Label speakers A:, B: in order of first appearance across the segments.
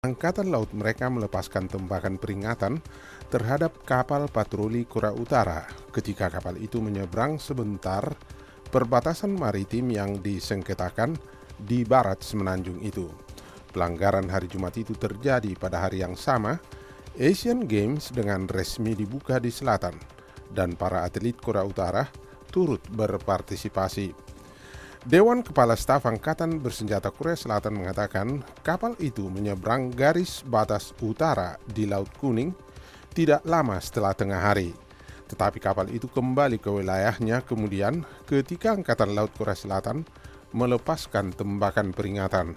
A: Angkatan laut mereka melepaskan tembakan peringatan terhadap kapal patroli Korea Utara ketika kapal itu menyeberang sebentar perbatasan maritim yang disengketakan di barat semenanjung itu. Pelanggaran hari Jumat itu terjadi pada hari yang sama Asian Games dengan resmi dibuka di selatan dan para atlet Korea Utara turut berpartisipasi. Dewan Kepala Staf Angkatan Bersenjata Korea Selatan mengatakan kapal itu menyeberang garis batas utara di Laut Kuning tidak lama setelah tengah hari. Tetapi kapal itu kembali ke wilayahnya kemudian ketika Angkatan Laut Korea Selatan melepaskan tembakan peringatan.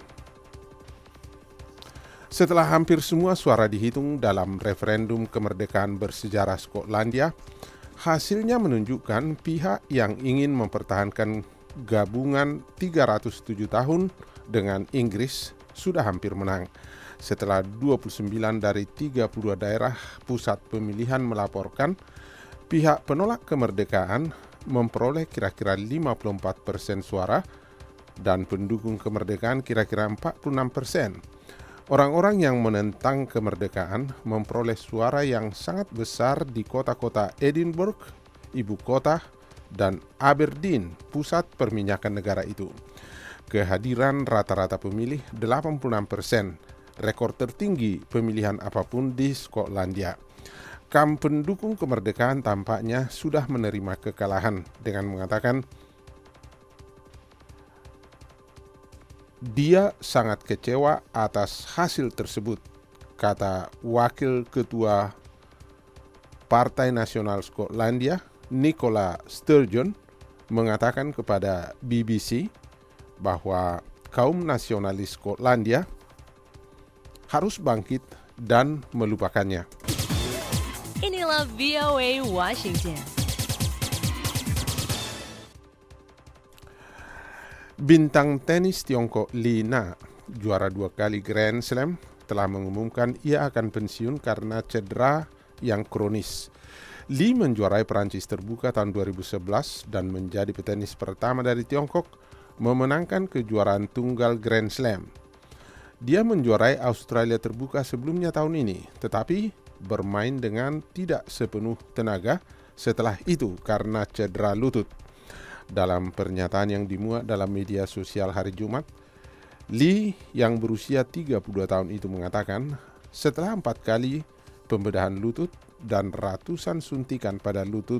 A: Setelah hampir semua suara dihitung dalam referendum kemerdekaan bersejarah Skotlandia, hasilnya menunjukkan pihak yang ingin mempertahankan gabungan 307 tahun dengan Inggris sudah hampir menang. Setelah 29 dari 32 daerah pusat pemilihan melaporkan, pihak penolak kemerdekaan memperoleh kira-kira 54% suara dan pendukung kemerdekaan kira-kira 46%. Orang-orang yang menentang kemerdekaan memperoleh suara yang sangat besar di kota-kota Edinburgh, ibu kota, dan Aberdeen, pusat perminyakan negara itu. Kehadiran rata-rata pemilih 86%, rekor tertinggi pemilihan apapun di Skotlandia. Kamp pendukung kemerdekaan tampaknya sudah menerima kekalahan dengan mengatakan dia sangat kecewa atas hasil tersebut, kata Wakil Ketua Partai Nasional Skotlandia, Nicola Sturgeon, mengatakan kepada BBC bahwa kaum nasionalis Skotlandia harus bangkit dan melupakannya.
B: Inilah VOA Washington.
A: Bintang tenis Tiongkok Li Na, juara 2 kali Grand Slam, telah mengumumkan ia akan pensiun karena cedera yang kronis. Li menjuarai Perancis Terbuka tahun 2011 dan menjadi petenis pertama dari Tiongkok memenangkan kejuaraan tunggal Grand Slam. Dia menjuarai Australia Terbuka sebelumnya tahun ini, tetapi bermain dengan tidak sepenuh tenaga setelah itu karena cedera lutut. Dalam pernyataan yang dimuat dalam media sosial hari Jumat, Li yang berusia 32 tahun itu mengatakan, setelah 4 kali pembedahan lutut dan ratusan suntikan pada lutut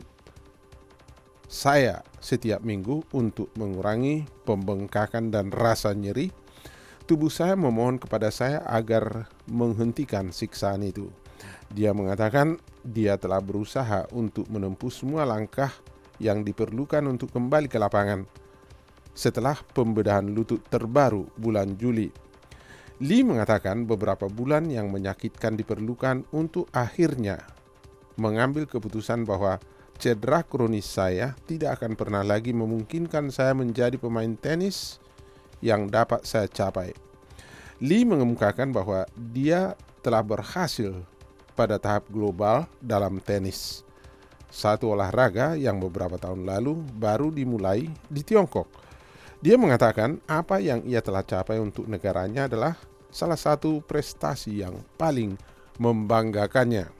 A: saya setiap minggu untuk mengurangi pembengkakan dan rasa nyeri, tubuh saya memohon kepada saya agar menghentikan siksaan itu. Dia mengatakan dia telah berusaha untuk menempuh semua langkah yang diperlukan untuk kembali ke lapangan setelah pembedahan lutut terbaru bulan Juli. Li mengatakan beberapa bulan yang menyakitkan diperlukan untuk akhirnya mengambil keputusan bahwa cedera kronis saya tidak akan pernah lagi memungkinkan saya menjadi pemain tenis yang dapat saya capai. Li mengemukakan bahwa dia telah berhasil pada tahap global dalam tenis, satu olahraga yang beberapa tahun lalu baru dimulai di Tiongkok. Dia mengatakan apa yang ia telah capai untuk negaranya adalah salah satu prestasi yang paling membanggakannya.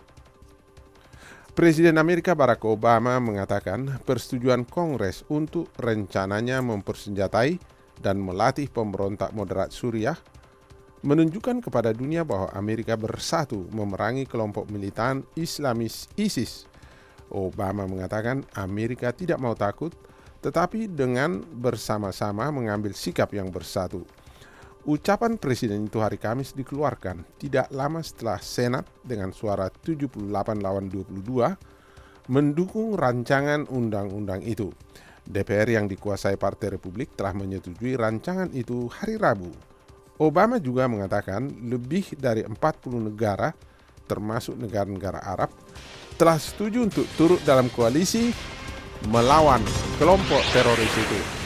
A: Presiden Amerika Barack Obama mengatakan persetujuan Kongres untuk rencananya mempersenjatai dan melatih pemberontak moderat Suriah menunjukkan kepada dunia bahwa Amerika bersatu memerangi kelompok militan Islamis ISIS. Obama mengatakan Amerika tidak mau takut, tetapi dengan bersama-sama mengambil sikap yang bersatu. Ucapan presiden itu hari Kamis dikeluarkan tidak lama setelah Senat dengan suara 78 lawan 22 mendukung rancangan undang-undang itu. DPR yang dikuasai Partai Republik telah menyetujui rancangan itu hari Rabu. Obama juga mengatakan lebih dari 40 negara, termasuk negara-negara Arab, telah setuju untuk turut dalam koalisi melawan kelompok teroris itu.